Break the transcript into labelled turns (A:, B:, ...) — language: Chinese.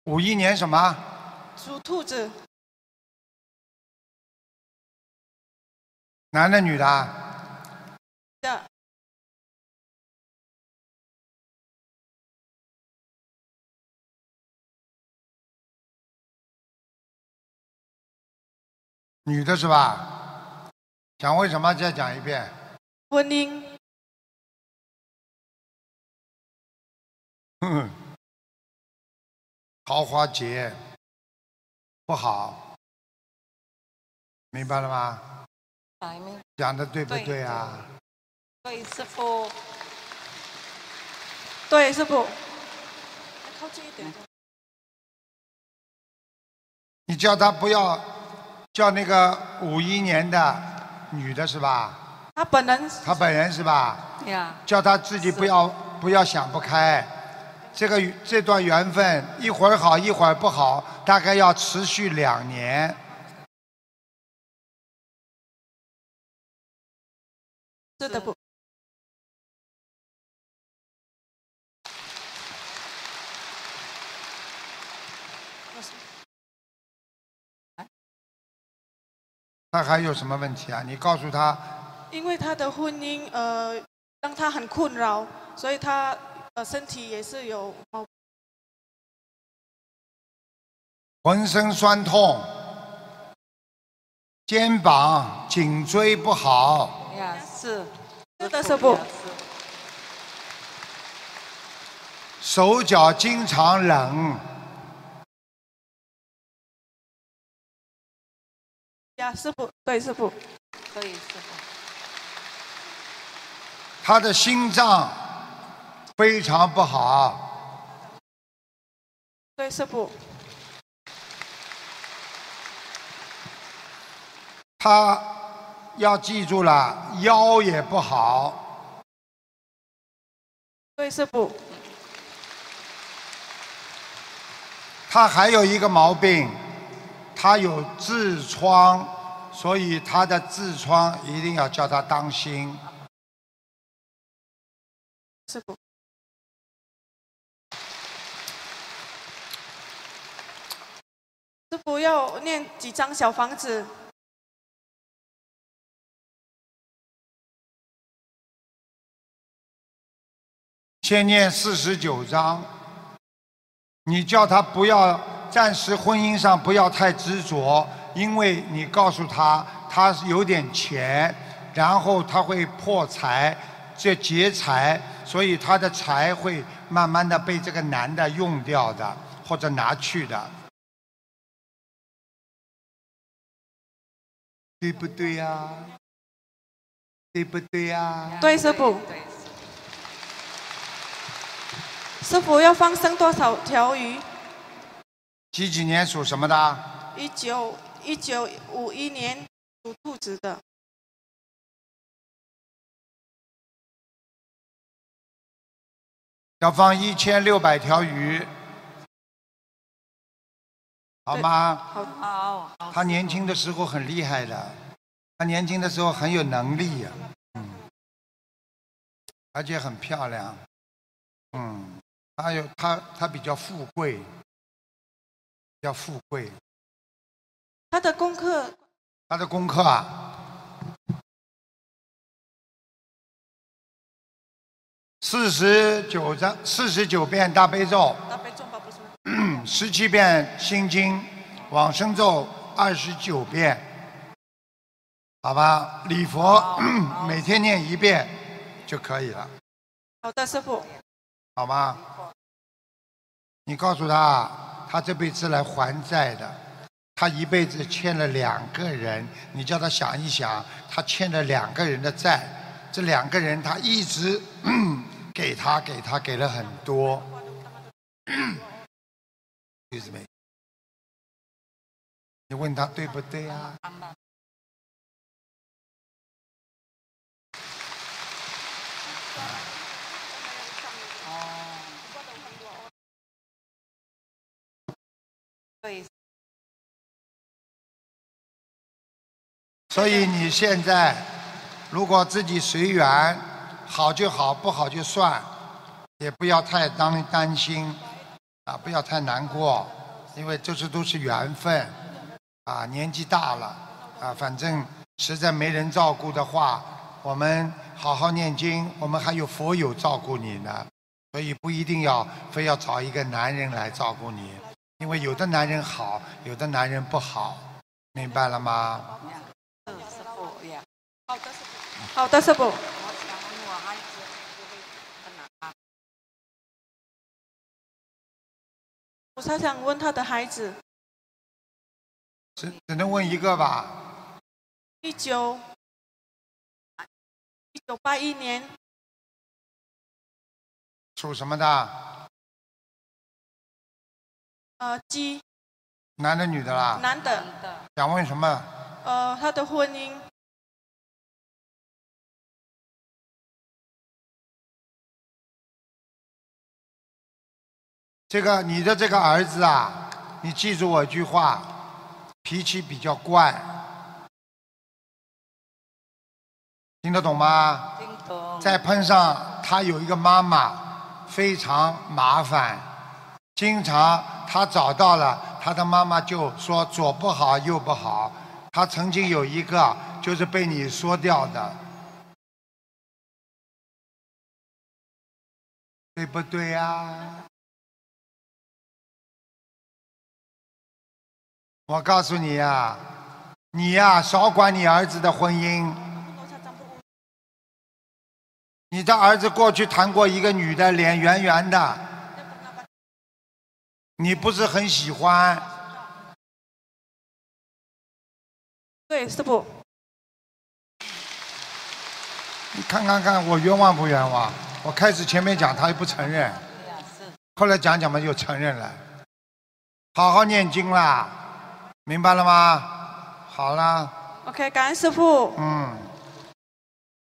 A: 51年什么？
B: 属兔子，
A: 男的女的？
B: 的
A: 女的是吧？讲为什么？再讲一遍。
B: 婚姻
A: 哼，桃花劫不好，明白了吗？
C: 白明
A: 讲的对不对啊？
C: 对，师傅，
B: 对，师傅，靠近一点。
A: 你叫他不要叫那个51年的女的是吧？
B: 他本人
A: 他本人是吧？
C: 呀，
A: 叫他自己不要想不开，这段缘分一会儿好一会儿不好，大概要持续2年。
B: 是的不？
A: 他还有什么问题啊？你告诉他，
B: 因为他的婚姻让他很困扰，所以他身体也是有
A: 浑身酸痛，肩膀、颈椎不好，
C: 呀，是
B: 的，师傅，
A: 手脚经常冷，
B: 呀，师傅，对，师傅，
C: 对，师傅，
A: 他的心脏非常不好，
B: 对，师傅，
A: 他要记住了，腰也不好，
B: 对，师傅，
A: 他还有一个毛病，他有痔疮，所以他的痔疮一定要叫他当心。
B: 师傅，师傅要念几张小房子？
A: 先念49章，你叫他不要暂时婚姻上不要太执着，因为你告诉他他有点钱，然后他会破财，这劫财，所以他的财会慢慢的被这个男的用掉的，或者拿去的，对不对呀？对不对呀？
B: 对，师傅。师傅要放生多少条鱼
A: 几年属什么的？
B: 1951年属兔子的。
A: 要放1600条鱼，好吗？
C: 好，
A: 他年轻的时候很厉害的，他年轻的时候很有能力呀、而且很漂亮，他比较富贵，比较富贵。
B: 他的功课
A: 啊，49遍大悲咒，
B: 大悲咒吧，不是吗
A: 17遍心经，往生咒29遍，好吧？礼佛每天念1遍就可以了，
B: 好的，师傅。
A: 好吗？你告诉他，他这辈子来还债的，他一辈子欠了2个人，你叫他想一想，他欠了2个人的债，这2个人他一直给了很多。你问他对不对啊？
C: 对，
A: 所以你现在如果自己随缘，好就好，不好就算，也不要太担心。 啊，不要太难过，因为这都是缘分啊。年纪大了啊，反正实在没人照顾的话，我们好好念经，我们还有佛友照顾你呢，所以不一定要非要找一个男人来照顾你，因为有的男人好，有的男人不好，明白了吗？
C: 是师傅呀。
B: 好的，师傅。好的，师傅。
C: 我想问我孩子在哪？
B: 我想问他的孩子，
A: 只能问一个吧。
B: 1981年
A: 属什么的？
B: 鸡，
A: 男的女的啦？
B: 男的。
A: 想问什么？
B: 他的婚姻。
A: 你的这个儿子啊，你记住我一句话，脾气比较怪，听得懂吗？
C: 听懂。
A: 再碰上他有一个妈妈，非常麻烦，经常他找到了他的妈妈就说左不好右不好，他曾经有一个就是被你说掉的，对不对呀？我告诉你呀，你呀少管你儿子的婚姻。你的儿子过去谈过一个女的，脸圆圆的，你不是很喜欢？
B: 对，师傅。
A: 你看我冤枉不冤枉？我开始前面讲他又不承认，后来讲嘛又承认了。好好念经啦，明白了吗？好了。
B: OK， 感恩师傅。
A: 嗯。